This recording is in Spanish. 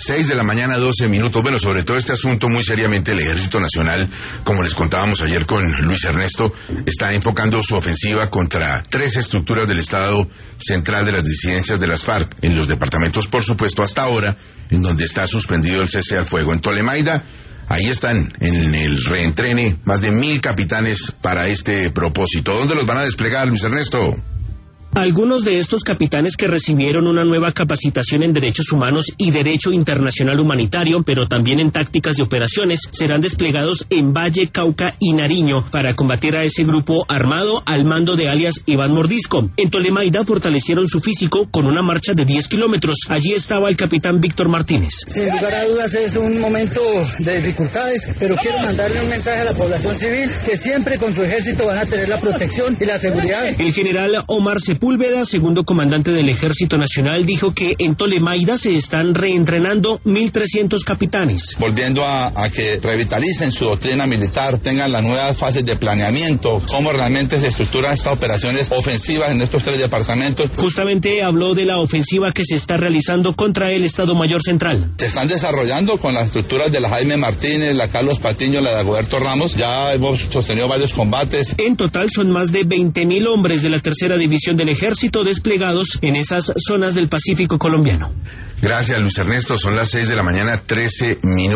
6:12 a.m. Bueno, sobre todo este asunto, muy seriamente, el Ejército Nacional, como les contábamos ayer con Luis Ernesto, está enfocando su ofensiva contra 3 estructuras del Estado central de las disidencias de las FARC, en los departamentos, por supuesto, hasta ahora, en donde está suspendido el cese al fuego. En Tolemaida, ahí están, en el reentrene, más de 1.000 capitanes para este propósito. ¿Dónde los van a desplegar, Luis Ernesto? Algunos de estos capitanes que recibieron una nueva capacitación en derechos humanos y derecho internacional humanitario, pero también en tácticas de operaciones, serán desplegados en Valle, Cauca y Nariño para combatir a ese grupo armado al mando de alias Iván Mordisco. En Tolemaida fortalecieron su físico con una marcha de 10 kilómetros. Allí estaba el capitán Víctor Martínez. Sin lugar a dudas es un momento de dificultades, pero quiero mandarle un mensaje a la población civil que siempre con su ejército van a tener la protección y la seguridad. El general Omar Sepúlveda, segundo comandante del Ejército Nacional, dijo que en Tolemaida se están reentrenando 1.300 capitanes. Volviendo a que revitalicen su doctrina militar, tengan las nuevas fases de planeamiento, cómo realmente se estructuran estas operaciones ofensivas en estos 3 departamentos. Justamente habló de la ofensiva que se está realizando contra el Estado Mayor Central. Se están desarrollando con las estructuras de la Jaime Martínez, la Carlos Patiño, la de Dagoberto Ramos. Ya hemos sostenido varios combates. En total son más de 20.000 hombres de la tercera división del Ejército desplegados en esas zonas del Pacífico colombiano. Gracias, Luis Ernesto. Son las 6:13 a.m.